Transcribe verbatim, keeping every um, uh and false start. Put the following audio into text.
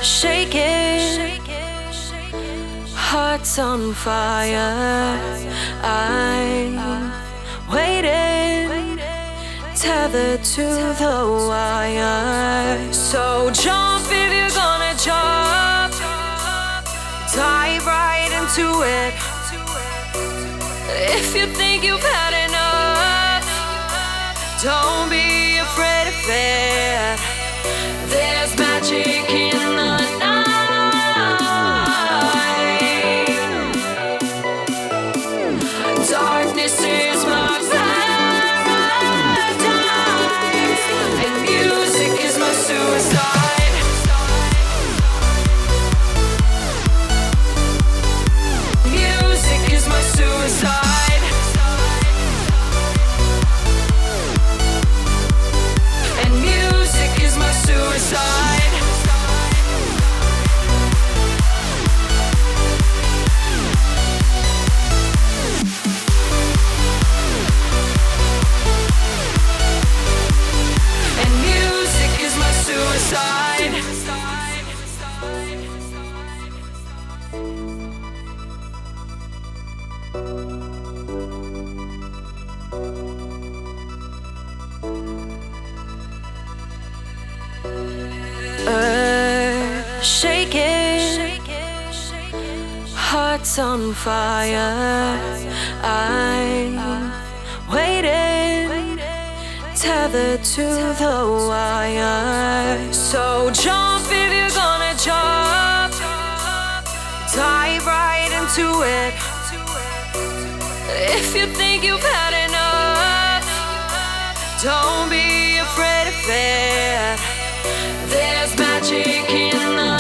shaking, hearts on fire. I'm waiting, tethered to the wire. So jump if you're gonna jump, dive right into it. If you think you've had enough, don't be afraid of it. There's magic in the night. Darkness is my paradise, and music is my suicide. Music is my suicide. And music is my suicide. And music is my suicide. Earth shaking, hearts on fire. I'm waiting, tethered to the wire. So jump if you're gonna jump, dive right into it. If you think you've had enough, don't be afraid of it. There's magic in the